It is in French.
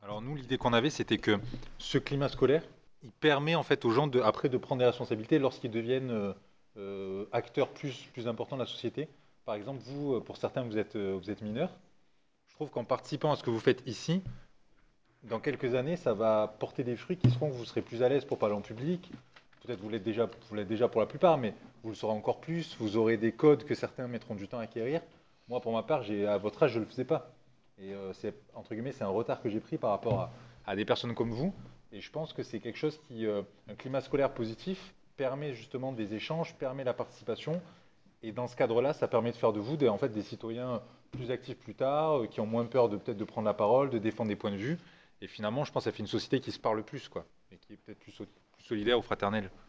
Alors nous, l'idée qu'on avait, c'était que ce climat scolaire, il permet en fait aux gens après de prendre des responsabilités lorsqu'ils deviennent acteurs plus importants de la société. Par exemple, vous, pour certains, vous êtes mineurs. Je trouve qu'en participant à ce que vous faites ici, dans quelques années, ça va porter des fruits qui seront que vous serez plus à l'aise pour parler en public. Peut-être vous l'êtes déjà pour la plupart, mais vous le serez encore plus. Vous aurez des codes que certains mettront du temps à acquérir. Moi, pour ma part, à votre âge, je ne le faisais pas. Et c'est, entre guillemets, c'est un retard que j'ai pris par rapport à des personnes comme vous. Et je pense que c'est quelque chose un climat scolaire positif permet justement des échanges, permet la participation. Et dans ce cadre-là, ça permet de faire de vous en fait, des citoyens plus actifs plus tard, qui ont moins peur de peut-être de prendre la parole, de défendre des points de vue. Et finalement, je pense que ça fait une société qui se parle plus, quoi, et qui est peut-être plus solidaire ou fraternelle.